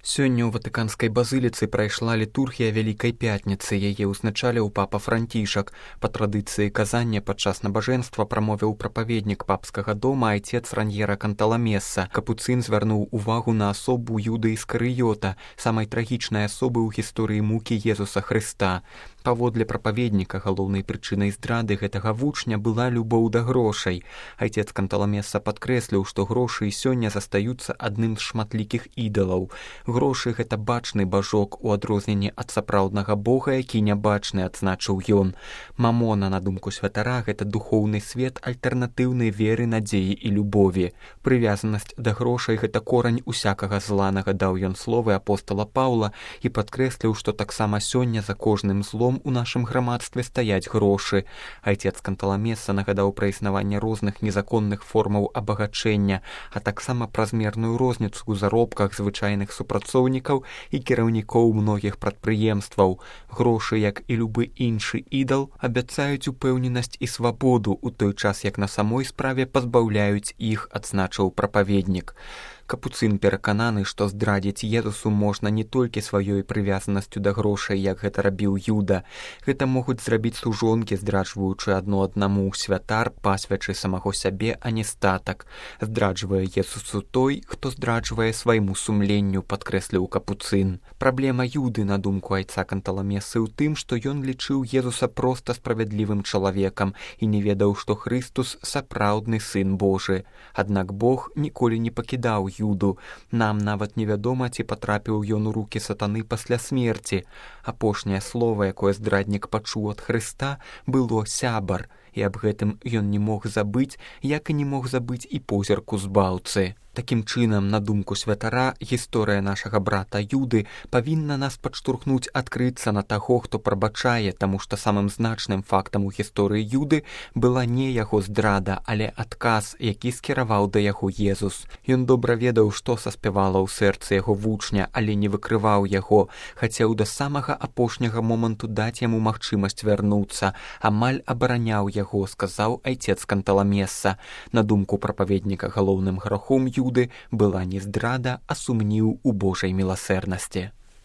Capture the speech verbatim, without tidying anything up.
Сёння ў ватыканскай базыліцы прайшла літургія Вялікай Пятніцы, яе ўзначаліў папа Францішак. Па традыцыі казання падчас набажэнства прамовіў прапаведнік папскага дома айцец Раньера Канталамеса. Капуцын звярнуў увагу на асобу Юды Іскарыёта, самай трагічнай асобы ў гісторыі мукі Езуса Хрыста. Паводле прапаведніка галоўнай прычынай здрады гэтага вучня была любоў да грошай. Айцец Канталамеса падкрэсліў, што грошы і сёння застаюцца адным з шматлікіх ідалаў. Грошы гэта бачны бажок у адрозненне ад сапраўднага бога, які нябачны, адзначыў ён. Мамона, на думку святара, гэта духоўны свет альтэрнатыўнай веры, надзеі і любові. Прывязанасць да грошай гэта корань усякага зла, нагадаў ён словы апостала Паўла і падкрэсліў, што таксама сёння за кожным злом у нашым грамадстве стаяць грошы. Айцец Канталамеса нагадаў пра існаванне розных незаконных формаў абагачэння, а таксама празмерную розніцу ў заробках звычайных супрацоўнікаў і кіраўнікоў многіх прадпрыемстваў. Грошы, як і любы іншы ідал, абяцаюць упэўненасць і свабоду, у той час як на самой справе пазбаўляюць іх, адзначыў прапаведнік. Капуцын перакананы, што здрадзіць Езусу можна не толькі сваёй прывязанасцю да грошай, як гэта рабіў Юда. Гэта могуць зрабіць служонкі, здраджваючы адно аднаму. Святар пасвячы самого сябе, а не статак. Здраджвае Езусу той, хто здраджвае свайму сумленню, падкрэсліў Капуцын. Праблема Юды, на думку айца Канталамесы, у тым, што ён лічыў Езуса проста справядлівым чалавекам і не ведаў, што Хрыстус сапраўдны сын Божы. Аднак Бог ніколі не пакідаў Юду. Нам нават невядома, ці патрапіў ён у рукі сатаны пасля смерці. Апошняе слова, якое здраднік пачуў ад Хрыста, было «сябар», і аб гэтым ён не мог забыць, як і не мог забыць і позірку збаўцы. Такім чынам, на думку святара, гісторыя нашага брата Юды павінна нас падштурхнуць адкрыцца на таго, хто прабачае, таму што самым значным фактам у гісторыі Юды была не яго здрада, але адказ, які скіраваў да яго Езус. Ён добра ведаў, што саспявала ў сэрцы яго вучня, але не выкрываў яго, хацеў да самага апошняга моманту даць яму магчымасць вярнуцца, амаль абараняў яго, сказаў айцец Канталамеса. На думку прапаведніка, галоўным грахом Юды была не здрада, а сумнеў у Божай міласэрнасці.